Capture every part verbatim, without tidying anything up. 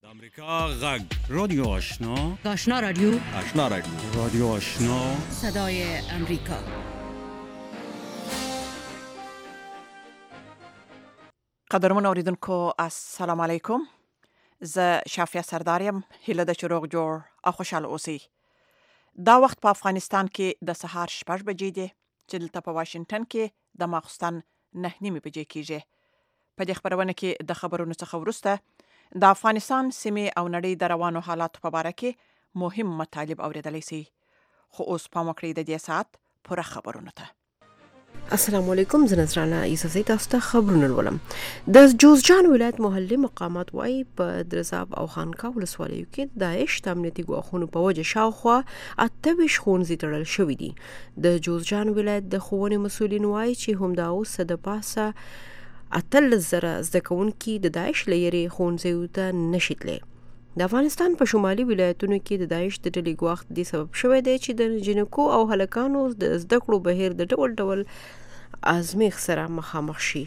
امریکا غږ رادیو آشنا آشنا رادیو آشنا رادیو رادیو آشنا صدای امریکا. قدرمن اوریدونکو السلام علیکم. زه شافیه سرداریم. هیله ده چې روغ جوړ او خوشاله اوسئ. دا وخت په افغانستان کې د سهار شپږ بجې دي چې دلته په واشنگټن کې د ماخوستن نه نیمې بجې کیږي. په دې خبرونه کې د خبرونو څخه وروسته د افغانستان سیمې او نړۍ د روانو حالاتو په اړه کې مهم مطالب اوریدلی شئ. خو اوس پام وکړئ د دې ساعت پوره خبرونو ته. السلام علیکم. زه نذرانه یوسفزۍ تاسو ته خبرونه لولم. د جوزجان ولایت محلي مقامات وایي په درزاب او خانقاه ولسوالیو کې داعش د امنیتي ګواښونو په وجه شاوخوا اته ویشت ښوونځي تړل شوي دي. د جوزجان ولایت د ښوونې مسؤلین وایي چې همدا اوس د پاسه اتلس زره زده کوونکي د داعش له یېرې ښوونځیو ته نشي تللی. د افغانستان په شمالي ولایتونو کې د داعش د ډلې ګواښ دې سبب شوی دی چې د جنکو او هلکانو د زده کړو بهیر د ډول ډول ازمیښت سره مخامخ شي.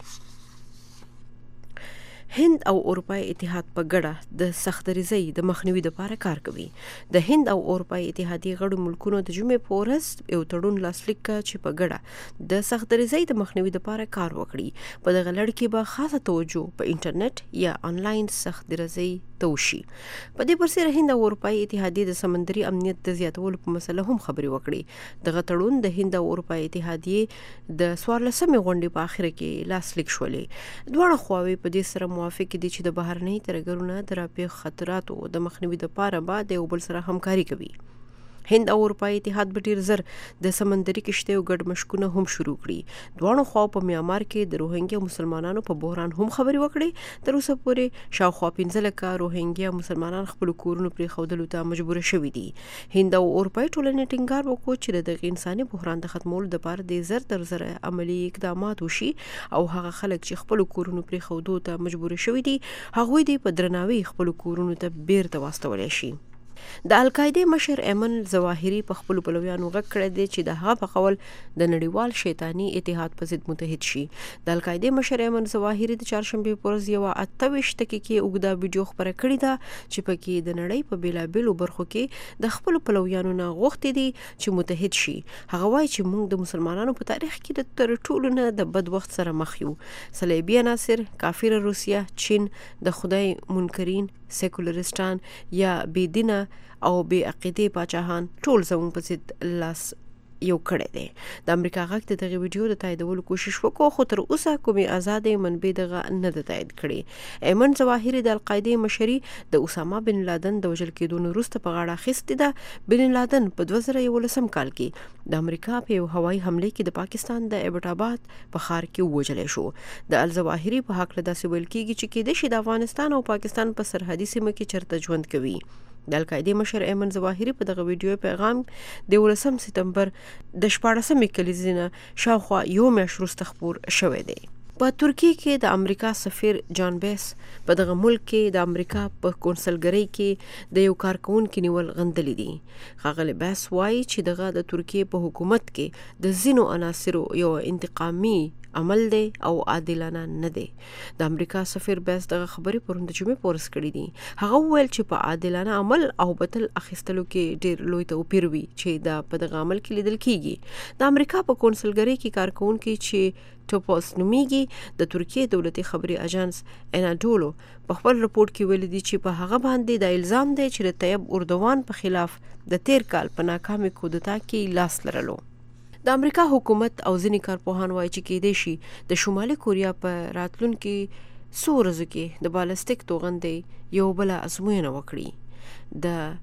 هند او اروپای اتحاد په ګډه د سختدریزۍ د مخنیوي لپاره کار کوي. د هند او اروپای اتحادیې غړو ملکونو د جمعې په ورځ یو تړون لاسلیک کړ چې په ګډه د سختدریزۍ د مخنیوي لپاره کار وکړي. په دغه لړ کې به خاصه توجه په انټرنیټ یا آنلاین سختدریزۍ ته وشي. په دې پرسره هند او اروپای اتحادیې د سمندري امنیت د زیاتولو په مسله هم خبرې وکړي. دغه تړون د هند او اروپای اتحادیې د څوارلسمې غونډې په اخر کې لاسلیک شولې. دواړه خواوې په دې سره موافق دي چې د بهرنۍ ترهګرونو د راپېښ خطراتو د مخنیوي لپاره به د یو بل سره همکاري کوي. هند او اروپای اتحاد به ډیر زر د سمندري کشتیو ګډ مشکونه هم شروع کړي. دواړو خواو په میانمار کې د روهینګیا مسلمانانو په بحران هم خبرې وکړي. تر اوسه پورې شاوخوا پنځه لکه روهینګیا مسلمانان خپل کورونو پرېښودلو ته مجبور شوي دي. هند او اروپای ټولنې ټینګار وکړ چې د دغه انساني بحران د ختمولو لپاره د زر تر زره عملي اقدامات وشي او هغه خلک چې خپل کورونو پرېښودو ته مجبور شوي دي هغوی دې په درناوي خپل کورونو ته بیرته واستولی شي. د القاعدې مشر ایمن ظواهري په خپل پلویانو غږ کړی دی چې د هغه په قول د نړیوال شیطاني اتحاد په ضد متحد شي. د القاعدې مشر ایمن ظواهري د چهارشنبې په ورځ یوه اته ویشت دقیقې اوږده ویډیو خپره کړې ده چې پکې د نړۍ په بېلابېلو برخو کې د خپلو پلویانو نه غوښتي دي چې متحد شي. هغه وایي چې موږ د مسلمانانو په تاریخ کې د تر ټولو نه د بد وخت سره مخ یو. صلیبي عناصر، کافر روسیه، چین، د خدای منکرین، سیکولرستان یا بېدینه او بې عقیدې پاچاهان ټول زموږ په ضد لاس یو کړی دی. د امریکا غږ د دغه ویډیو د تاییدولو کوشش وکړو خو تر اوسه کومې ازادې منبع دغه نه ده تایید کړې. ایمن ظواهري د القاعدې مشري د اسامه بن لادن د وژل کېدو نه وروسته په غاړه اخیستې ده. بن لادن په دوه زره یولسم کال کې د امریکا په یو هوایي حملې کې د پاکستان د ایبټ آباد په ښار کې ووژلی شو. د الظواهري په هکله داسې ویل کېږي چې کېدای شي د افغانستان او پاکستان په سرحدي سیمه کې چرته ژوند کوي. د القاعدې مشر ایمن ظواهري په دغه ویډیو پیغام د یولسم سپتمبر د شپاړسمې کلیزې نه شاوخوا یو میاشت وروسته خپور شوی دی. په ترکیه کې د امریکا سفیر جان بیس په دغه ملک کې د امریکا په کونسلګرۍ کې د یو کارکونکي نیول غندلي دي. ښاغلی بیس وایي چې دغه د ترکیه په حکومت کې د ځینو عناصرو یو انتقامي عمل دی او عادلانه نه دی. د امریکا سفیر بیس دغه خبرې پرون د جمعې په ورځ کړي دي. هغه وویل چې په عادلانه عمل او بتل اخیستلو کې ډېر لوی توپیر وي چې دا په دغه عمل کې لیدل کیږي. د امریکا په کونسلګرۍ کې کارکونکي چې ټوپوس نومیږي د ترکیه دولتي خبري اژانس اناډولو په خپل رپورټ کې ویلي دي چې په هغه باندې د الزام دی چې د طیب اردوان په خلاف د تیر کال په ناکامې کودتا کې لاس لرلو. د امریکا حکومت او ځینې کارپوهان وایي چې کېدای شي د شمالي کوریا په راتلونکي څو ورځو کې د بالستیک توغندۍ یو بله ازموینه وکړي.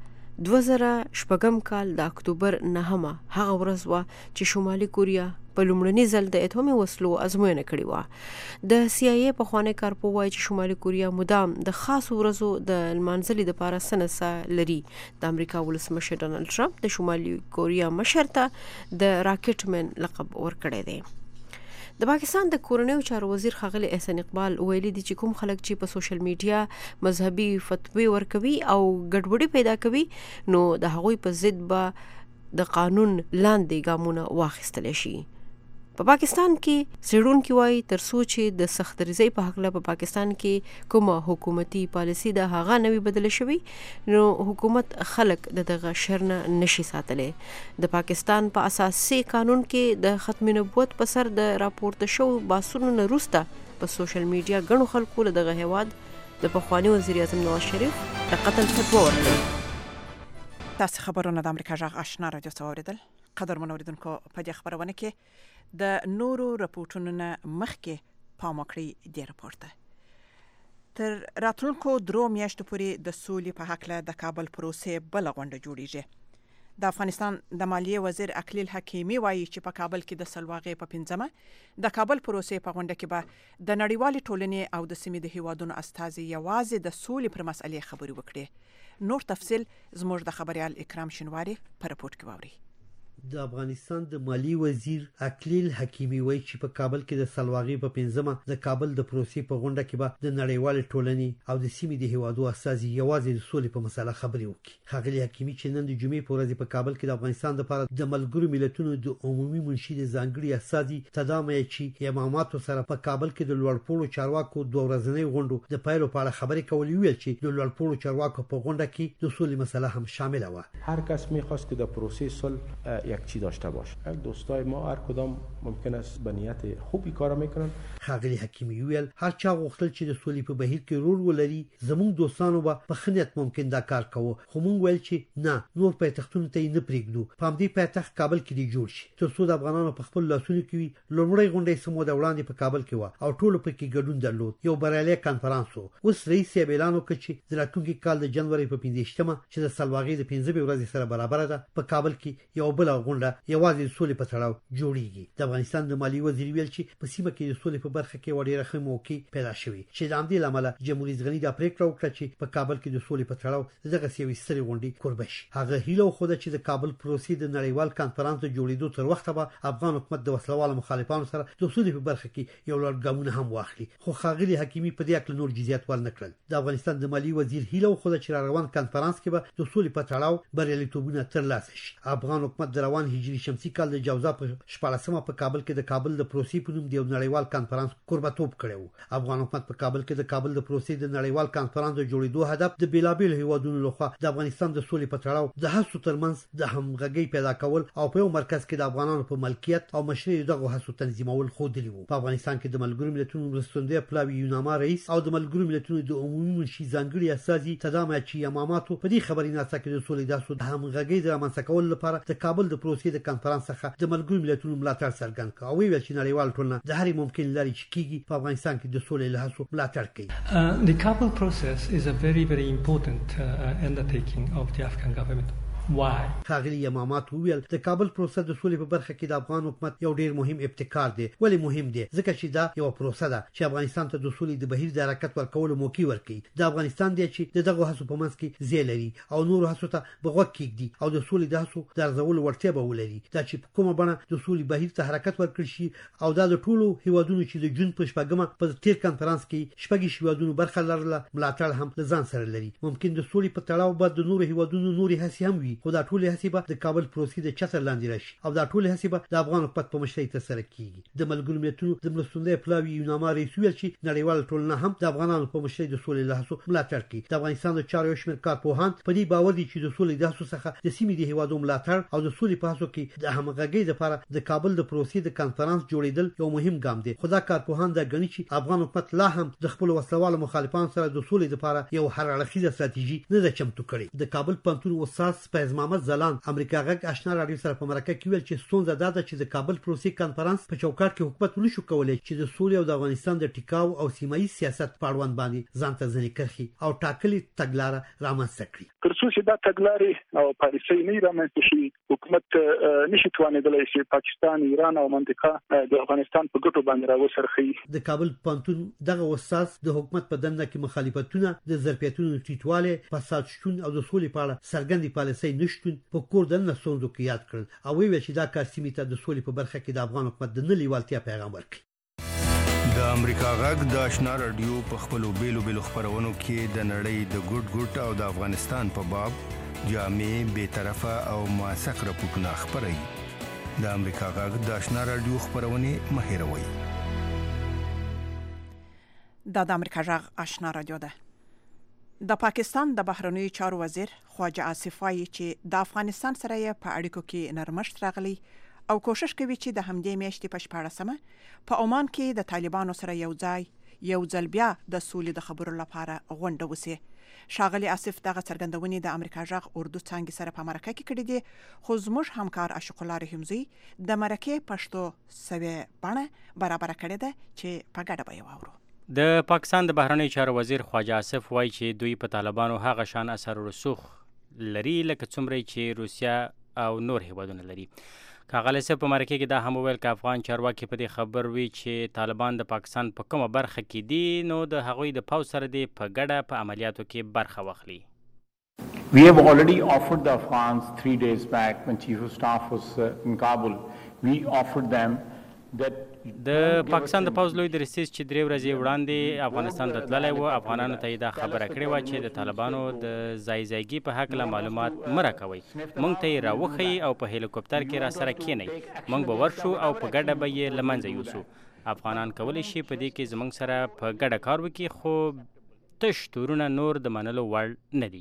د دوه زره شپږم کال د اکتوبر نهمه هغه ورځ وه چې شمالي کوریا په لومړني ځل د اتومي وسلو ازموینه کړې وه. د سی آی ای پخوانی کارپوه وایي چې شمالي کوریا مدام د خاصو ورځو د لمانځلي دپاره څه نه څه لري. د امریکا ولسمشر ډانلډ ټرمپ د شمالي کوریا مشر ته د راکټ مین لقب ورکړی دی. د پاکستان د کورنیو چارو وزیر ښاغلی احسان اقبال ویلي دي چې کوم خلک چې په سوشل میډیا مذهبي فتوی ورکوي او ګډوډي پیدا کوي نو د هغوی په ضد به د قانون لاندې ګامونه واخیستلی شي. په پاکستان کې سړونکو وايي تر څو چې د سختریزۍ په حق له په پاکستان کې کومه حکومتي پالیسي د هغه نوي بدل شوی نو حکومت خلک د دغه شرنه نشي ساتلې د پاکستان په اساسي قانون کې د ختم نبوت په سر د راپورته شو باسونو نه وروسته په سوشل میډیا غنو خلکو له دغه هواد د پخوانی وزیر اعظم نواز شریف د قتل فتوا ورکړه. تاسو خبرونه د امریکا جغ آشنا رادیو څخه اوریدل. قدر منوریدونکو په دې خبرونه کې د نورو رپورټونو نه مخکې پام وکړئ د راپورته تر راتلونکو درو میاشتو پورې د سولې په حق له د کابل پروسې بل غونډه جوړیږي. د افغانستان د مالیې وزیر اکلیل حکیمي وایي چې په کابل کې د سلواغې په پنځمه د کابل پروسې په غونډه کې به د نړیوالې ټولنې او د سیمې د هیوادونو استازي یوازې د سولې پر مسئلې خبرې وکړي. نور تفصیل زموږ د خبريال اکرام شینواری په رپورت کې واوري. د افغانستان د مالی وزیر اکلیل حکیمي وایي چې په کابل کې د سلواغې په پنځمه د کابل د پروسې په غونډه کې به د نړیوال ټولنې او د سیمې د هیوادو اساسي یوازې د سولې په مسله خبرې وکړي. ښاغلي حکیمي چې نن د جمعې په ورځ په کابل کې د افغانستان لپاره د ملګرو ملتونو د عمومي منشي د ځانګړي اساسي تدامه چې اماماتو سره په کابل کې د لوړپوړو چارواکو دوه ورځنۍ غونډو د پایلو په اړه خبرې کولې ویل چې د لوړپوړو چارواکو په غونډه کې د سولې مسله هم شامل و. هر کس می‌خواست که در پروسه صلح یک چی داشته باشه. دوستای ما هر کدام ممکن است به نیت خوبی کار میکنن. ښاغلي حکیمي ویل هر چا غوښتل چې د سولې په بهیر کې رول ولري زموږ دوستانو به په خنیت ممکن دا کار کوو خو موږ ویل چې نه نور پایتختونو ته نه پریږدو په همدې پایتخت کابل کې دی جوړ شي تر څو د افغانانو په خپل لاسونو کې وي. لومړی غونډه سمو د وړاندې په کابل کې و او ټول په کې ګډون درلود. یو بریالي کانفرنس وو. اوس رئیس یې اعلان وکړ چې د راتلونکي کال د جنوري په پنځه مه چې د سلواغې د پنځه ورځې سره برابر ده په کابل کې یو بل غونډه یوازې سولې په تړاو جوړیږي. د افغانستان د مالی وزیر ویل چې په سیمه کې د سولې په برخه کې وړي رخه موقع پیدا شوی چې د همدې لامل جمهوریت غنی د پریکړه وکړه چې په کابل کې د سولې په تړاو دغه سیوي ستري غونډې قربش. هغه هیله خو د چې د کابل پروسې د نړیوال کانفرنس جوړېدو تر وخته به افغان حکومت د وسلوالو مخالفانو سره د سولې په برخه کې یو لړ ګامونه هم واخلي. خو ښاغلي حکیمي په دې اړه نور جزئیات ورنکړل. د افغانستان د مالی وزیر هیله خو د چې روان کانفرنس کې به د سولې په تړاو بریالیتوبونه ترلاسه شي. افغان حکومت د روان هجري شمسي کال د جوزا په شپږمه په کابل کې د کابل د پروسې په نوم د نړیوال کانفرنس قربتوب کړو. افغان حکومت په کابل کې د کابل د پروسې د نړیوال کانفرنس د جوړېدو هدف د بیلابیل هیوادونو لخوا د افغانستان د سولې په تړاو د هڅو ترمنځ د همغږي پیدا کول او په یو مرکز کې د افغانانو په ملکیت او مشرۍ دغه هڅو تنظیمول خودلی وو. په افغانستان کې د ملګرو ملتونو مرستندوی پلاوی یوناما رئیس او د ملګرو ملتونو د عمومي منشي ځانګړي اساسي تدامه چې اماماتو په دې خبرې ناسا کې د سولې د هڅو د همغږي د رامنځته کول لپاره د کابل د پروسې د کانفرنس څخه د ملګرو ملتونو ملاتړ څرګند کړ او ویل چې نړیوال ټولنه د هرې ممکن لارې چې کیږي په افغانستان کې د سولې له هڅو ملاتړ کوي. Uh, the Kabul process is a very, very important uh, undertaking of the Afghan government. Why? ښاغلي امامات ویل د کابل پروسه د سولې په برخه کې د افغان حکومت یو ډیر مهم ابتکار دی. ولې مهم دی؟ ځکه چې دا یو پروسه ده چې افغانستان ته د سولې د بهیر د حرکت ورکولو موقع ورکړي. د افغانستان دی چې دغه هڅو په منځ کې ځای لري او نور هڅو ته بغوږ کېږدي او د سولې د هڅو د ارزولو وړتیا به ولري. دا چې په کومه بڼه د سولې بهیر ته حرکت ورکړي شي او دا د ټولو هیوادونو چې د جون په شپږمه په تیر کانفرنس کې شپږ هیوادونو برخه لرله ملاتړ هم ځان سره لري. ممکن د سولې په تړاو به د نور هیوادونو نوري هڅې هم وي خو دا ټول هڅې د کابل پروسې د چتر لاندې راشي او دا ټول هڅې به د افغان حکومت په مشرۍ ترسره کیږي. د ملګرو ملتونو د مرستندوی پلاوی یوناما رئیس ویل چې نړیوال ټولنه هم د افغانانو په مشرۍ د سولې له هڅو ملاتړ کوي. د افغانستان د چارو یو شمېر کارپوهان په دې باور دي چې د سولې د هڅو څخه د سیمې د هیوادو ملاتړ او د سولې په هڅو کې د همغږۍ لپاره د کابل د پروسې د کانفرنس جوړېدل یو مهم ګام دی. خو دا کارپوهان دا ګڼي چې افغان حکومت لا هم د خپل وسلوالو مخالفانو سره د سولې لپاره یو هر اړخیزه ستراتیژي نه ده چمتو کړې. د کابل پوهنتون استاد فیض محمد زلان امریکا غږ آشنا رادیو سره په مرکه کې ویل چې ستونزه دا ده چې د کابل پروسې کانفرنس په چوکاټ کې حکومت ونشو کولای چې د سولې او د افغانستان د ټیکاو او سیمایي سیاست په اړوند باندې ځان ته ځنې کرخي او ټاکلي تګلاره رامنځته کړي. تر څو چې دا تګلارې او پالیسۍ نه رامنځته شي حکومت نشي توانېدلی چې پاکستان، ایران او منطقه د افغانستان په ګټو باندې راوڅرخي. د کابل پوهنتون دغه استاد د حکومت په دنده کې مخالفتونه د ظرفیتونو ټیټوالی، فساد شتون او د سولې په اړه څرګندې پالیسۍ نشتون په کور دننه ستونزو کې یاد کړل او ویل چې دا کار سیمې ته د سولې په برخه کې د افغان حکومت د نه لیوالتیا پیغام ورکړي. د امریکا غږ د آشنا رادیو په خپلو بیلو بیلو خپرونو کې د نړۍ د ګوټ ګوټ او د افغانستان په باب جامع، بې طرفه او موثق راپورټونه خپروي. د امریکا غږ د آشنا رادیو خبرونه مهیروي. دا د امریکا غږ آشنا رادیو ده. د پاکستان د بهرنیو چارو وزیر خواجه آصف وایي چې د افغانستان سره یې په اړیکو کې نرمښت راغلی او کوشش کوي چې د همدې میاشتې په شپاړسمه په عمان کې د طالبانو سره یو ځای یو ځل بیا د سولې د خبرو لپاره غونډه وسی. ښاغلي آصف دغه څرګندونې د امریکا غږ اردو څانګې سره په مرکه کې کړې دي، خو زموږ همکار اشق الله رحیمزی د مرکې پښتو سوي بڼه برابر کړې ده چې په ګډه به یې واورو. د پاکستان د بهرنیو چارو وزیر خواجه آصف وایي چې دوی په طالبانو هغه شان اثر رسوخ لري لکه څومره چې روسیا او نور هیوادونه لري. ښاغلی صاحب په مرکه کې دا هم وویل که افغان چارواکي په دې خبر وي چې طالبان د پاکستان په کومه برخه کې دي نو د هغوی د پوځ سره دې په ګډه په عملیاتو کې برخه واخلي. We have already offered the Afghans three days back when Chief of Staff was uh, in Kabul. We offered them that د پاکستان د پوځ لوی درستیز چې درې ورځې وړاندې افغانستان ته تللی و، افغانانو ته یې دا خبره کړې وه چې د طالبانو د ځای ځایګي په هکله معلومات مه راکوئ، موږ ته یې راوښیئ او په هلیکوپټر کې را سره کښېنئ، موږ به ورشو او په ګډه به یې له منځه یوسو. افغانان کولی شي په دې کې زموږ سره په ګډه کار وکړي، خو تش تورونه نور د منلو وړ نه دي.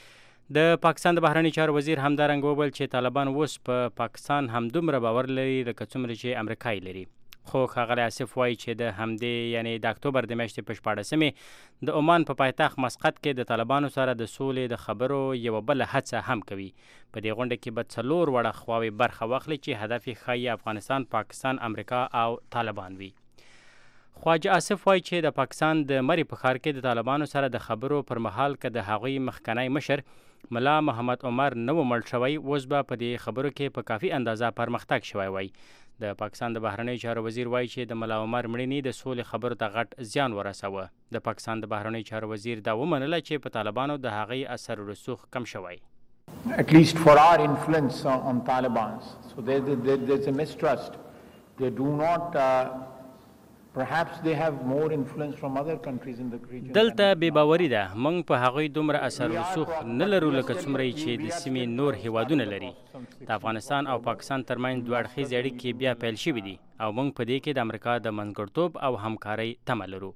د پاکستان د بهرنیو چارو وزیر همدارنګه وویل چې طالبان اوس په پاکستان همدومره باور لري لکه څومره چې امریکا یې لري. خو ښاغلی آصف وایي چې د همدې یعنی د اکتوبر د میاشتې په شپاړسمې د عمان په پایتخت مسقط کې د طالبانو سره د سولې د خبرو یوه بله هڅه هم کوي. په دې غونډه کې به څلور وړه خواوې برخه واخلي چې هدف یې ښایي افغانستان، پاکستان، امریکا او طالبان وي. خواجه آصف وایي چې د پاکستان د مري په ښار کې د طالبانو سره د خبرو پر مهال که د هغوی مخکنی مشر ملا محمد عمر نه و مړ شوی، اوس به په دې خبرو کې په کافي اندازه پرمختګ شوی وای. د پاکستان د بهرنیو چارو وزیر وایي چې د ملا عمر مړینې د سولې خبرو ته غټ زیان ورسوه. د پاکستان د بهرنیو چارو وزیر دا ومنله چې په طالبانو د هغې اثر رسوخ کم شوی. At least for our influence on, on Taliban, so there, there, there's a mistrust. They do not uh, perhaps they have more influence from other countries in the region. دلته بې باوري ده، موږ په هغوی دومره اثر رسوخ نه لرو لکه څومره چې د سیمې نور هیوادونه لري. د افغانستان او پاکستان ترمنځ دوه اړخیزې اړیکې بیا پیل شوي دي او موږ په دې کې د امریکا د منځګړتوب او همکارۍ تمه لرو.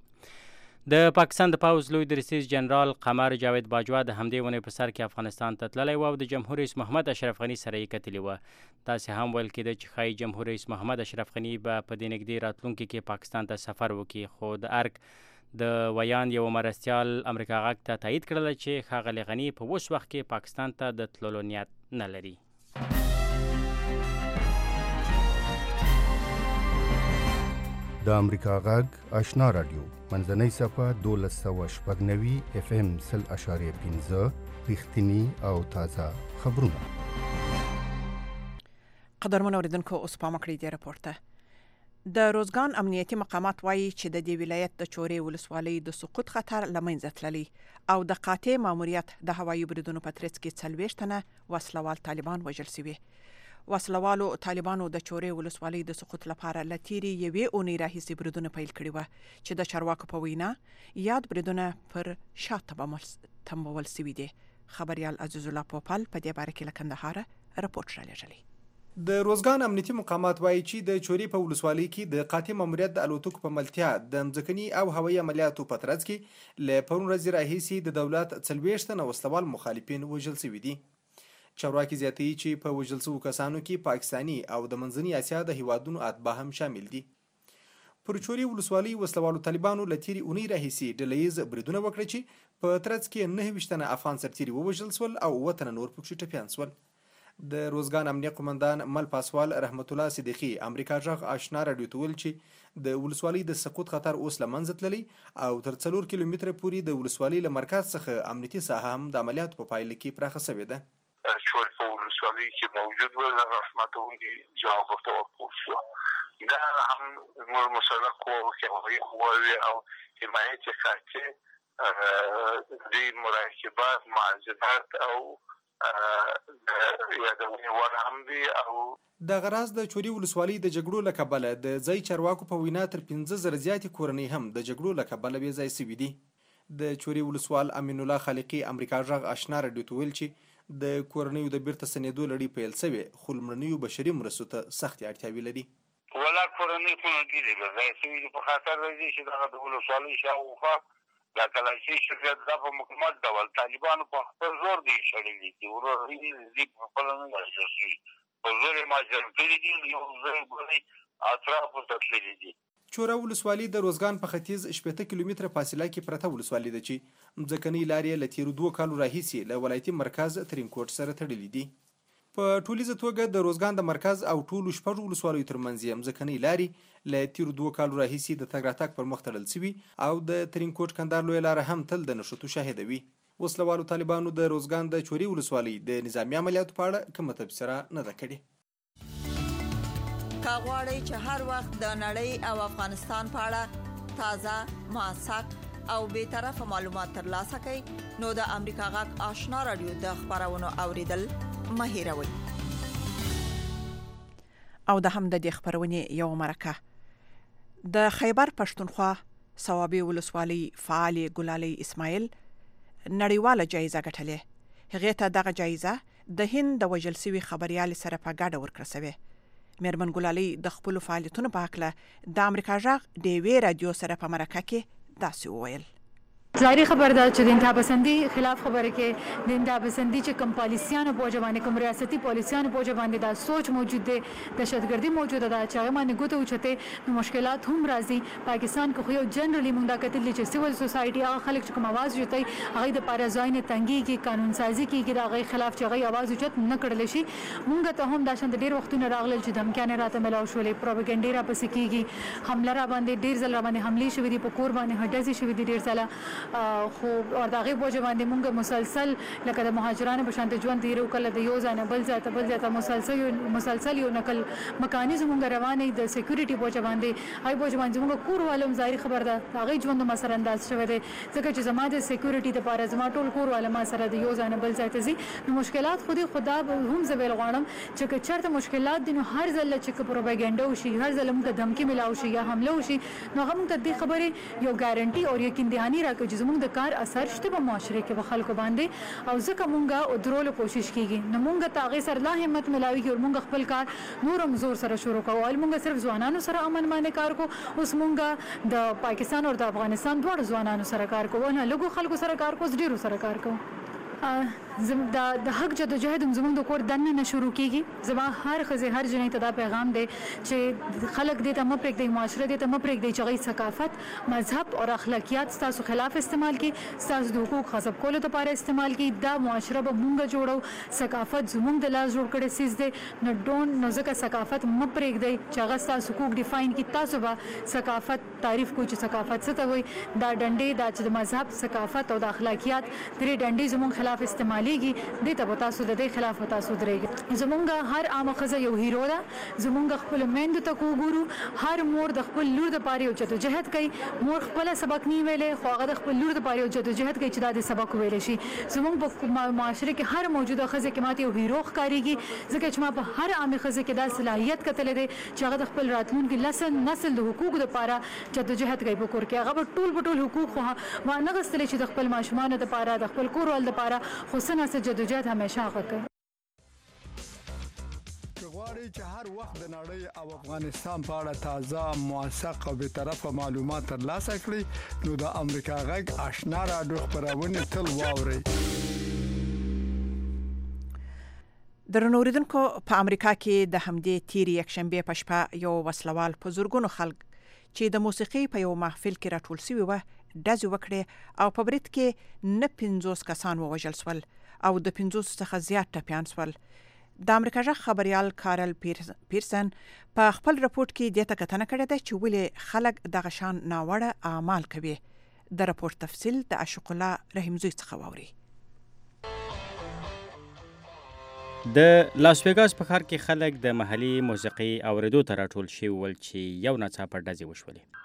د پاکستان د پوځ لوی درستیز جنرال قمر جاوید باجوا د همدې ونې په سر کې افغانستان ته تللی و او د جمهور رئیس محمد اشرف غني سره یې کتلي وه. داسې هم ویل کېده چې ښایي جمهور رئیس محمد اشرف غني به په دې نږدې راتلونکي کې پاکستان ته سفر وکړي، خو د ارګ د ویان یو مرستیال امریکا غږ ته تایید کړله چې ښاغلی غني په اوس وخت کې پاکستان ته د تللو نیت نه لري. د امریکا غږ آشنا رادیو منځنۍ صفحه دولس سوه شپږ نوي اف ام سل اشاریه پنځه رښتیني او تازه خبرونه. قدرمن اوریدونکو اوس پام وکړئ دې راپور ته. د روزګان امنیتي مقامات وایي چې د دې ولایت د چورې ولسوالۍ د سقوط خطر له منځه تللی او د قاطع ماموریت د هوایي بریدونو په ترڅ کې څلوېښت تنه وسلوال طالبان وژل شوي. وسلوالو طالبانو د چورې ولسوالۍ د سقوط لپاره له تیرې یوې اونۍ راهیسې بریدونه پیل کړي وه چې د چارواکو په وینا یاد بریدونه پر شا تمبول شوي دي. خبریال عزیز الله پوپل په دې باره کې له کندهاره رپورټ رالیږلی. د روزګان امنیتي مقامات وایي چې د چورې په ولسوالۍ کې د قاطع ماموریت د الوتکو په ملتیا د مځکني او هوایي عملیاتو په ترڅ کې له پرون ورځې راهیسې د دولت څلوېښت تنه وسلوال مخالفین وژل شوي دي. چارواکي زیاتوي چې په وژل شوو کسانو کې پاکستاني او د منځنۍ اسیا د هیوادونو اتباع هم شامل دي. پر چورې ولسوالۍ وسلوالو طالبانو له تیرې اونۍ راهیسې ډله ییز بریدونه وکړه چې په ترڅ کې نهه ویشت تنه افغان سرتیري ووژل شول او اووه تنه نور پکې ټپیان شول. د روزګان امنیه قومندان مل پاسوال رحمت الله صدیقي امریکا غږ آشنا راډیو ته ویل چې د ولسوالۍ د سقوط خطر اوس له منځه تللی او تر څلور کیلومتره پورې د ولسوالۍ له مرکز څخه امنیتي ساحه هم د عملیاتو په پایله کې پراخه شوې ده. چورې په ولسوالۍ کې موجود و د رحمتونکي جواب ورته ورکړل شو. دا هم زموږ مسلح قواو کې هوایي قواوې او حمایت یې قاطع دې مراقبات معذبات او یادونې وړ هم دي. او دغه راز د چورې ولسوالۍ د جګړو له کبله د ځای چارواکو په وینا تر پنځه زره زیاتې کورنۍ هم د جګړو له کبله بې ځای شوي دي. د چورې ولسوال امین الله خالقي امریکا غږ آشنا راډیو ته ویل چې د کورنیو د بیرته ستنېدو لړۍ پیل شوې خو لومړنیو بشري مرستو ته سختې اړتیاوې لري. ولا کورنۍ خونه دي د ځای سوي په خاطر راځي چې دغه د ولسوالۍ شاوخوا دا کلاشي شرکت دا په مکمل ډول طالبانو په خپل زور دي شړلي دي وروري دي په خپل نه راځي په زور یې ماجر کړي دي یو ځای ګوري اطرافو ته تللي دي. چوره ولسوالي د روزګان په ختیځ شپېته کیلومتره فاصله کې پرته ولسوالي ده چې ځمکنۍ لارې له تېرو دوو کالو راهیسې له ولایتي مرکز ترینکوټ سره تړلي دي. په ټولیزه توګه د روزګان د مرکز او ټولو شپږو ولسوالیو ترمنځ یې ځمکنۍ لارې له تېرو دوو کالو راهیسې د تګ راتګ پر مخ تړل سوي او د ترینکوټ کندهار لویه لاره هم تل د نښتو شاهده وي. وسلوالو طالبانو د روزګان د چوري ولسوالۍ د نظامي عملیاتو په اړه کومه تبصره نه ده کړې. که غواړئ چې هر وخت د نړۍ او افغانستان په اړه تازه، موثق او بېطرفه معلومات ترلاسه کړئ نو د امریکا غږ آشنا راډیو د خپرونو اوریدل مه هېروئ. او د هم د دې خپرونې یو مرکه د خیبر پښتونخوا صوابي ولسوالۍ فعال ګلالۍ اسماعیل نړیواله جایزه ګټلې. هغې ته دغه جایزه د هند د وژل سوي خبریال سره په ګډه ورکړه شوې. میرمن ګلالۍ د خپلو فعالیتونو په هکله د امریکا غږ ډیوې رادیو سره په مرکه کې داسې وویل. ظاهري خبر ده چې د انتها پسندي خلاف خبره کې د انتها پسندي چې کوم پالیسیانو په وجه باندې کوم ریاستي پالیسیانو په وجه باندې دا سوچ موجود دی دهشتګردي موجوده ده چې هغه باندې ګوته اوچتې نو مشکلات هم راځي. پاکستان کې خو یو جنرالي موږ دا کتلي چې سیول سوسایټي هغه خلک چې کوم اواز اوچتوي هغوی دپاره ځای نه تنګېږي، قانون سازي کېږي د هغوی خلاف چې هغوی اواز اوچت نه کړلی شي. موږ ته هم دا شانته ډېر وختونه راغلل چې دمکیانې راته میلاو شولې، پروپاګنډې راپسې کېږي، حمله را باندې ډېر ځل را باندې حملې شوي دي، په کور باندې هډزې شوي دي ډېر ځله. خو او دغه بوجه باندې مونږ مسلسل لکه د مهاجرانو په شانته ژوند تیرو کله د یو ځای نه بل ځای ته بل ځای ته مسلسل مسلسل یو نقل میکانیزم مونږ روانې د سکیورټي بوجه باندې هاي بوجه باندې مونږ کور والم ظاهري خبر ده هغه ژوند ما سره انداز شوی دی ځکه چې زما د سکیورټي د لپاره زما ټول کور والا ما سره د یو ځای نه بل ځای ته ځي. نو مشکلات خودي خدا هم زبېل غواړم چې چېرته مشکلات دي نو هر ځل چې پروپاګاندا وشي هر ځل مونږ دمکی ملاو شي یا حمله وشي نو هغه مونږ ته د خبرې یو ګارانټي او یقین دهانی راکړي چې زموږ د کار اثر شته په معاشره کې په خلکو باندې او ځکه مونږه او درولو کوشش کیږي نو مونږ ته هغه سره لا همت ملاوي او مونږ خپل کار نورم زور سره شروع کوو. مونږ صرف ځوانانو سره امن باندې کار کوو، اوس مونږ د پاکستان او د افغانستان دوه ځوانانو سره کار کوو، نه لګو خلکو سره کار کوو، ډیرو سره کار کوو. زم د د حق جدوجهد زموږ د کور دننه نه شروع کیږي. زما هر خزه هر جنې ته دا پیغام دی چې خلک دې ته مپرېږ دی، معاشره دې ته مپرېږ دی چې غي ثقافت مذهب او اخلاقیات تاسو خلاف استعمال کی، تاسو د حقوق غصب کولو لپاره استعمال کی. دا معاشره به مونږ جوړو، ثقافت زموږ د لاس جوړ کړي سیس دی نو ډون نو ځکه ثقافت مپرېږ دی چې هغه تاسو حقوق ډیفاین کی. تاسو به ثقافت تعریف کوئ چې ثقافت څه ته وایي. دا ډنډې دا چې د مذهب ثقافت او د اخلاقیات درې ډنډې زموږ خلاف استعمال دې ته تاسو د دې خلاف تاسو درېږي. زمونږ هر عامه ښځه یو هیرو ده، زمونږ خپل میندو ته وګورو، هر مور د خپل لور دپاره یو جدوجهد کوي. مور خپله سبق نه ویلی خو هغه د خپل لور دپاره یو جدوجهد کوي چې دا د سبق ویلی شي. زمونږ په معاشره کې هر موجوده ښځه کې ماته یو هیرو ښکارېږي ځکه چې ما په هر عامه ښځه کې دا صلاحیت کتلی دی چې هغه د خپل راتلونکي نسل نسل د حقوقو دپاره جدوجهد کوي. په کور کې هغه به ټول په ټول حقوق خو ما نه غوښتلی چې د خپل ماشومانو دپاره د خپل کوروال دپاره خو څه نه څه جدوجهد همیشه هغه کوي. که غواړئ چې هر وخت د نړۍ او افغانستان په اړه تازه، موثق او بېطرفه معلومات ترلاسه کړئ نو د امریکا غږ آشنا راډیو خپرونې تل واورئ. درنو اوریدونکو، په امریکا کې د همدې تیرې یکشنبې په شپه یو وسلوال په زرګونو خلک چې د موسیقي په یو محفل کې راټول شوي وو ډزې وکړې او په برید کې نه پنځوس کسان ووژل شول او د پنځوسو څخه زیات ټپیان شول. د امریکا غږ خبریال کارل پیرسن په خپل رپورټ کې دې ته کتنه کړې ده چې ولې خلک دغه شان ناوړه اعمال کوي. د رپورټ تفصیل د عاشق الله رحیمزوی څخه واوري. د لاس ویګاس په ښار کې خلک د محلي موسیقي اوریدو ته راټول شوي ول چې یو ناڅاپه ډزې وشولې.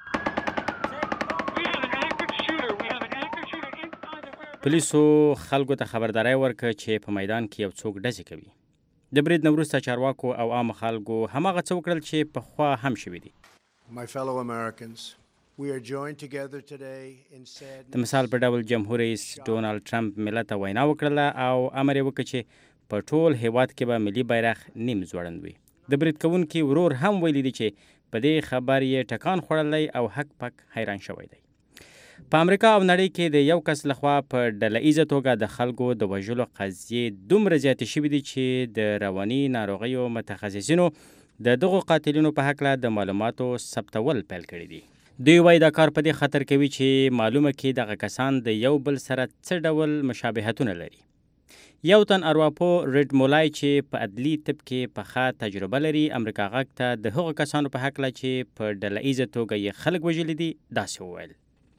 پولیسو خلکو ته خبرداری ورکړه چې په میدان کې یو څوک ډزې کوي. د برید نه وروسته چارواکو او عامو خلکو هماغه څه وکړل چې پخوا هم شوي دي. My fellow Americans, د مثال په ډول جمهور رئیس ډونالد ټرمپ ملت ته وینا وکړله او امر یې وکړ چې په ټول هیواد کې به ملي بیرغ نیم ځوړند وي. د برید کوونکي ورور هم ویلي دي چې په دې خبر یې ټکان خوړلی او حق پک حیران شوی دی. په امریکا او نړۍ کې د یو کس لخوا په ډله ایزه توګه د خلکو د وژلو قضیې دومره زیاتې شوي دي چې د رواني ناروغیو متخصصینو د دغو قاتلینو په هکله د معلوماتو ثبتول پیل کړي دي. دوی وایي دا کار په دې خطر کوي چې معلومه کړي دغه کسان د یو بل سره څه ډول مشابهتونه لري. یو تن ارواپو ریډ مولای چې په عدلي طب کې پخه تجربه لري امریکا غږ ته د هغو کسانو په هکله چې په ډله ایزه توګه یې خلک وژلي دي داسې وویل.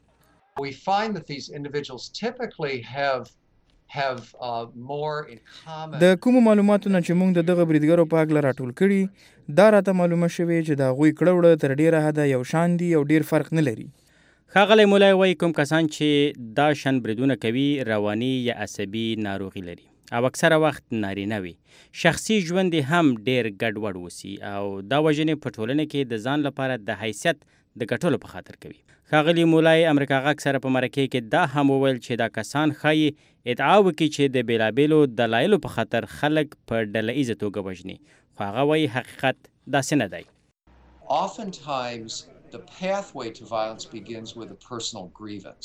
We find that these individuals typically have have uh, more in common. د کوم معلوماتو نه چې موږ د دغه بریدګرو په هکله راټول کړي دا راته معلومه شوې چې د هغوی کړه وړه تر ډیره حده یو شان دي او ډیر فرق نه لري. ښاغلی مولای وایي کوم کسان چې دا شان بریدونه کوي رواني یا عصبي ناروغي لري او اکثره وخت نارینه وي. شخصي ژوند هم ډیر ګډوډ وسی او دا وژنې په ټولنه کې د ځان لپاره د حیثیت د ګټلو په خاطر کوي. ښاغلي مولای امریکا غږ سره په مرکې کې دا هم وویل چې دا کسان ښایي ادعا وکړي چې د بېلابېلو دلایلو په خاطر خلک په ډله ایزه توګه وژني، خو هغه وایي حقیقت داسې نه دی. Oftentimes the pathway to violence begins with a personal grievance.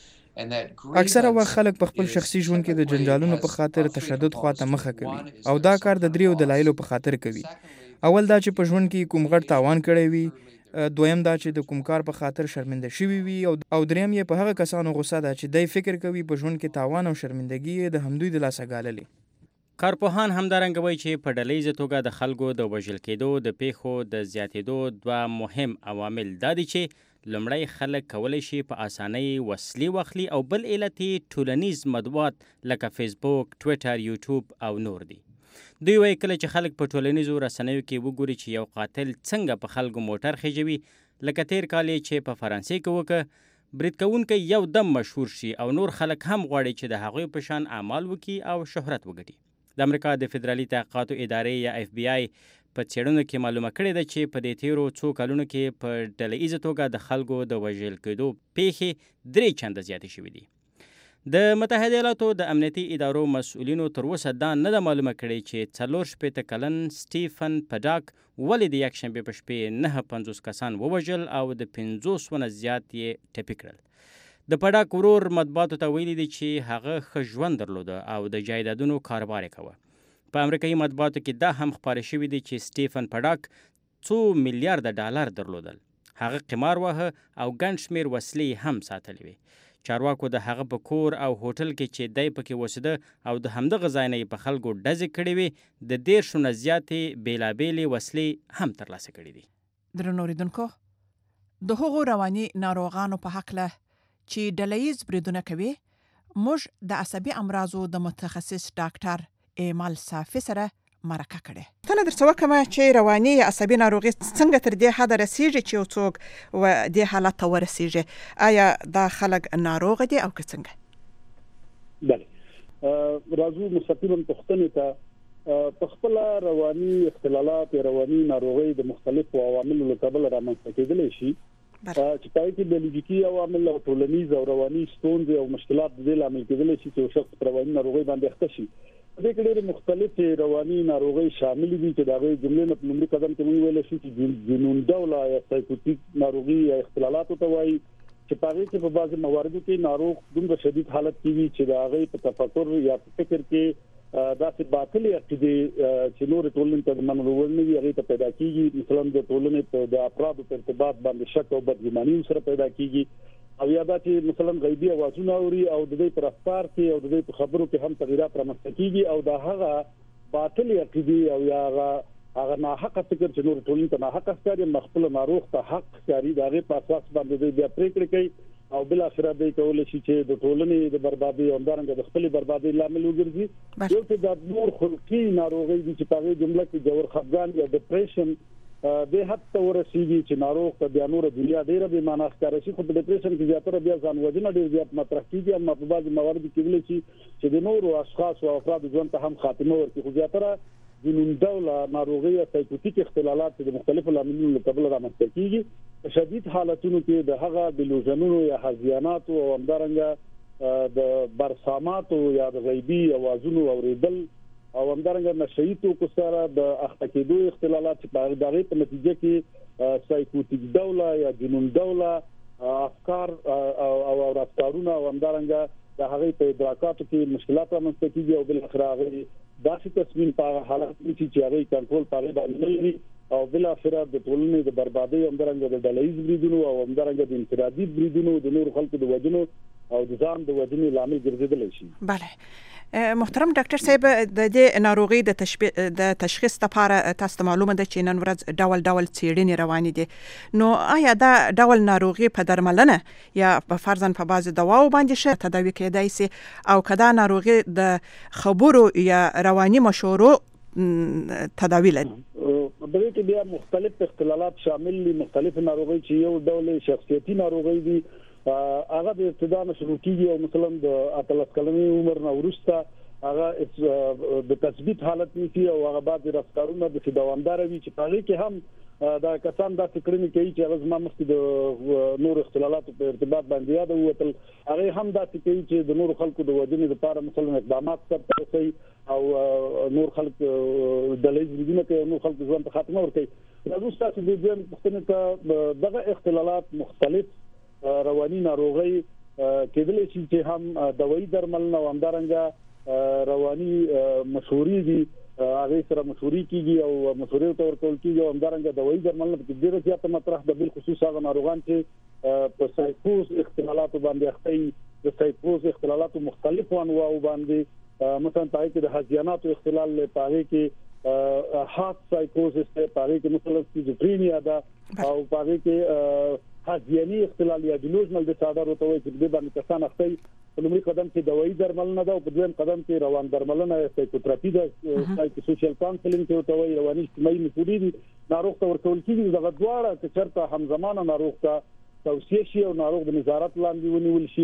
اکثره وخت خلک په خپل شخصي ژوند کې د جنجالونو په خاطر تشدد خواته مخه کوي او دا کار د دریو دلایلو په خاطر کوي. اول دا چې په ژوند کې کوم غټ تاوان کړی وي، دویم دا چې د کوم کار په خاطر شرمنده شوي وي او دریم یې په هغه کسانو غوسه ده چې دی فکر کوي په ژوند کې تاوان او شرمندګي د همدوی د لاسه ګاللې. کارپوهان همدارنګه وایي چې په ډله ایزه توګه د خلکو د وژل کېدو د پیښو د زیاتېدو دوه مهم عوامل دا دي چې لومړی خلک کولی شي په اسانۍ وسلې واخلي او بل علت یې ټولنیز مطبوعات لکه فیسبوک، ټویټر، یوټیوب او نور دي. دوی وایي کله چې خلک په ټولنیزو رسنیو کې وګوري چې یو قاتل څنګه په خلکو موټر خېجوي لکه تیر کال چې په فرانسې کې وکړه، برید کوونکی یو دم مشهور شي او نور خلک هم غواړي چې د هغوی په شان اعمال وکړي او شهرت وګټي. د امریکا د فدرالي تحقیقاتو ادارې یا اف بی آی په څېړنو کې معلومه کړې ده چې په دې تیرو څو کلونو کې په ډله ایزه توګه د خلکو د وژل کېدو پیښې درې چنده زیاتې شوي دي. د متحده ایالاتو د امنیتي ادارو مسؤلینو تر اوسه دا نه ده معلومه کړې چې څلور شپېته کلن سټیفن پډاک ولې د یکشنبې په شپې نهه پنځوس کسان ووژل او د پنځوس ونه زیات یې ټپي کړل. د پډاک ورور مطبوعاتو ته ویلي دي چې هغه ښه ژوند درلوده او د جایدادونو کاروبار یې کوه. په امریکایي مطبوعاتو کې دا هم خپاره شوي دي چې سټیفن پډاک څو میلیارده ډالر درلودل. هغه قمار واهه او ګڼ شمېر وسلې هم ساتلې وې. چارواکو د هغه په کور او هوټل کې چې دی پکې اوسېده او د همدغه ځای نه یې په خلکو ډزې کړې وې د دېرشو نه زیاتې بېلابېلې وسلې هم ترلاسه کړي دي. درنو اوریدونکو، د هغو رواني ناروغانو په هکله چې ډله ییز بریدونه کوي موږ د عصبي امراضو د متخصص ډاکټر ایمال صافي سره مرکه کړې. تنه درڅ وکمه چې رواني عصبي ناروغي څنګه تر دې حد رسیږي چې یو څوک و دې حالت ته ورسیږي؟ آیا دا خلک ناروغ دي او که څنګه؟ بله راځو مستقیما پوښتنې ته. په خپل رواني اختلالات رواني ناروغي د مختلفو عواملو له کبله رامنځته کېدلی شي چې پای کې بیولوژیکي عوامل او ټولنیز او رواني ستونزې او مشکلات د دې لامل کېدلی شي چې شخص په رواني ناروغي باندې اخته شي. د دې کې ډېرې مختلفې رواني ناروغۍ شامل دي چې د هغې جملې نه په لومړي قدم کې موږ ویلی شو چې جنون ډوله یا سایکوټیک ناروغي یا اختلالاتو ته وایي چې په هغې کې په بعضې مواردو کې ناروغ دومره شدید حالت کې وي چې د هغې په تفکر یا په فکر کې داسې باطلې عقیدې چې نورې ټولنې ته د منلو وړ نه وي هغې ته پیدا کېږي. مثلا د ټولنې په د افرادو په ارتباط باندې شک او بدګماني سره پیدا کېږي او یا دا چې مثلا غیبي اوازونه اوري او د دې په رفتار کې او د دې په خبرو کې هم تغیرات رامنځته کېږي او دا هغه باطلې عقیدې او یا هغه ناحقه فکر چې نورې ټولنې ته ناحقه ښکاري خپل ناروغ ته حق ښکاري د هغې په اساس باندې دوی بیا پرېکړې کوي او بالاخره دوی کولی شي چې د ټولنې د بربادۍ او همدارنګه د خپلې بربادۍ لامل وګرځي. یو څه د نور خلقي ناروغۍ دي چې په هغې جمله کې ژور خفګان یا ډپریشن دې حد ته ورسېږي چې ناروغ ته بیا نوره دنیا ډېره بې معنا ښکاره شي. خو په ډپریشن کې زیاتره بیا ځان وژنه ډېر زیات مطرح کېږي اما په بعضې مواردو کې کېدلی شي چې د نورو اشخاصو او افرادو ژوند ته هم خاتمه ورکړي. خو زیاتره جنون ډوله ناروغۍ یا سایکوټیک اختلالات چې د مختلفو لاملونو له کبله رامنځته کېږي شدید حالتونو کې د هغه د لوژنونو یا هزيانات او همدارنګه د برسامات یا د غیبی اوازونو اوریدل او همدارنګه نشئیتو کو سره د اخته کېدو اختلالات چې په دغه په نتیجه کې سایکوټیک ډوله یا جنون ډوله افکار او رفتارونه او همدارنګه د هغه په ادراکاتو کې مشکلات رامنځته کیږي او بل اخر هغه داسې تصمیم په حالت کې چې هغه کنټرول پاره باندې لري او بل اخر د ټولنې د بربادي همدارنګه د ډلهیز بریدونو او همدارنګه د انفرادي بریدونو د نور خلکو د وجنو او د ځان د وجنې لامل ګرځیدل شي. بله محترم ډاکټر صاحب د دې ناروغي د تشخیص د تشخیص لپاره تاسو معلومه ده چې نن ورځ ډول ډول څېړنې روانې دي نو آیا دا ډول ناروغي په درملنه یا په فرضاً په بعض دواو باندې شه تداوي کېدای شي او کدا ناروغي د خبرو یا رواني مشورو تداوی لري؟ بلکې بیا مختلف اختلالات شامل دي مختلف ناروغي چې یو ډول شخصیتي ناروغي دي هغه د ابتدا نه شروع کیږي او مثلا د اتلس کلنۍ عمر نه وروسته هغه د تثبیت حالت نیسي او هغه بعد رفتارونه د دوامدار وي چې په کې هم دا کسان دا فکرونه کوي چې هغه زما مخکې د نور اختلالاتو په ارتباط باندې یاد ووتل هغه هم دا کوي چې د نور خلکو د وجنې لپاره مثلا اقدامات تر کوي او نور خلک د لیزونه کوي نور خلک ځوان ته خاتمه ورکوي دا اوس تاسو د دې پښتنه ته دغه اختلالات مختلف رواني ناروغي کېدلی شي چې هم دوايي درملنه او همدارنګه رواني مشورې دي هغه سره مشورې کیږي او مشورې تور کول کیږي او همدارنګه دوايي درملنه په ډیره زیاته مطرح ده بل خصوص هغه ناروغان چې په سایکوز اختلالات باندې اخته د سایکوز اختلالات مختلف انواع باندې مثلا پای کې د هزيانات اختلال له پاره کې هارت سایکوز ته پاره کې مثلا سکیزوفرینیا ده او پاره کې هزياني اختلال یا ډیلوژنل ډیسارډر ورته وایي چې د باندې کسان اخته په لومړي قدم کې دوايي درملنه ده او په دویم قدم کې روان درملنه سایکوتراپي ده سایکو سوشل کاونسلینګ ته ورته وایي رواني اجتماعي مسؤلیت دي ناروغ ته ورکول کیږي دغه دواړه چې چرته همزمانه ناروغ ته توصیه شي او ناروغ د نظارت لاندې ونیول شي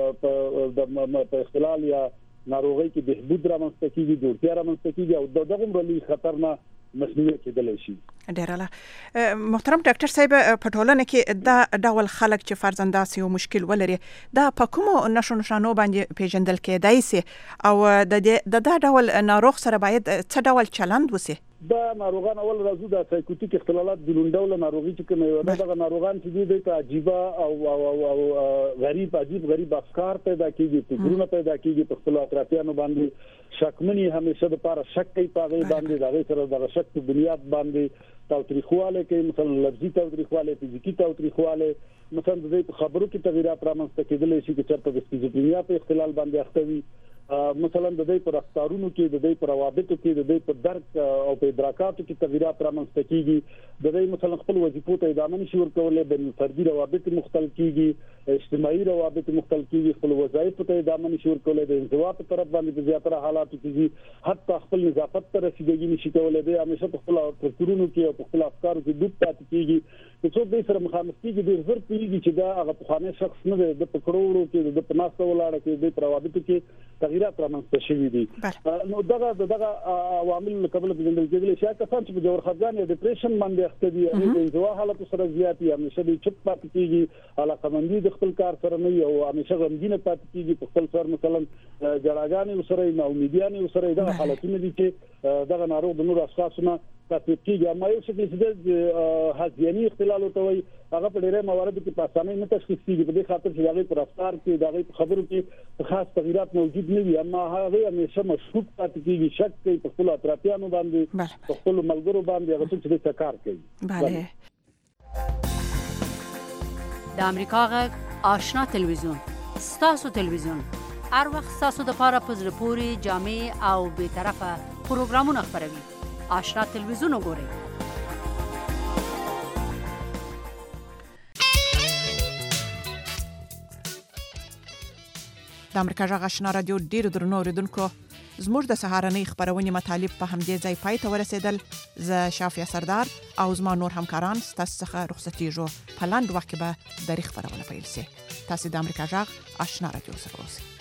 نو په اختلال یا ناروغي کې بهبود رامنځته کیږي جوړتیا رامنځته کیږي او دغه مرلي خطر نه مخنیوي کېدلی شي. ډیره محترم ډاکټر صاحب په ټولنه کې دا ډول خلک چې فرضاً داسې یو مشکل ولري دا په کومو نښو نښانو باندې پیژندل کېدای شي او د دا ډول ناروغ سره باید څه ډول چلند وشي؟ دا ناروغان اول راځو د سایکوټیک اختلالات د لوندول ناروغي چې کومه یو دغه ناروغان چې دوی ته عجيبه او او او غریب عجیب غریب افکار پیدا کیږي فکرونه پیدا کیږي په خپل اطرافیانو باندې شکمنی همیشه د پاره شک کوي پاغه باندې دغه سره د شک په بنیاد باندې تاوتریخواله کوي مثلا لفظي تاوتریخواله فزیکی تاوتریخواله مثلا د دې خبرو کې تغیرات رامنځته کېدل شي چې چرته د سکیزوفرینیا په اختلال باندې اخته وي مثلا د دې پر رفتارونو کې د دې پر روابطو کې د دې پر درک او په ادراکاتو کې تغیرات رامنځته کیږي د دې مثلا خپل وظیفو ته ادامه نشي ورکولای بین فردي روابط مختلف کیږي اجتماعي روابط مختلف کیږي خپل وظایف ته ادامه نشي ورکولای د انزوا په طرف باندې په زیاتره حالاتو کې حتی خپل نظافت ته رسیدګي نشي کولای د همیشه په خپل فکرونو کې او په خپل افکارو کې ډوب پاتې کیږي چې څوک دې سره مخامخ کیږي د زر پیږي چې دا هغه په خانه شخص نه دی د پکړوړو کې د پناسته ولاړه کې د روابطو کې تغیرات رامنځته شوي دي نو دغه دغه عوامل قبل بدل کېدل شي کسان چې په جوړ خفګان یا ډیپریشن باندې اخته دي د انزوا حالت سره زیاتی همیشه د چپ پاتې کیږي علاقمندي د خپل کار سره نه او همیشه غمجن پاتې کیږي په خپل سر مثلا جړاګانې سره نه امیديانې سره دغه حالتونه دي چې دغه ناروغ د نور اشخاصونو تاسو کېږي اما یو شکل چې هزياني اختلال وتوي هغه په ډېرې مواردو کې په اسانۍ نه تشخیص کیږي په دې خاطر چې هغه پر رفتار کې دغه خبرو کې خاص تغیرات موجود نه وي اما هغه همیشه مشکوک پاتې کیږي شک کوي په خپل اطرافیانو باندې په خپل ملګرو باندې هغه څه چې کار کوي. بله د امریکا غږ آشنا تلویزیون ستاسو تلویزیون هر وخت ستاسو د لپاره په زړه پورې جامع او بې طرفه پروګرامونه خپروي. آشنا تلویزیون وګورئ. د امریکا غږ آشنا رادیو ډیرو درنو اوریدونکو زموږ د سهارنۍ خبرونې مطالب په همدې ځای پای ته ورسېدل. زه شافیا سردار او زما نور همکاران ستاسو څخه رخصتېږو. په لاندې وخت کې به درې خبرونه پیل شي. تاسو د امریکا غږ آشنا رادیو سره اوسئ.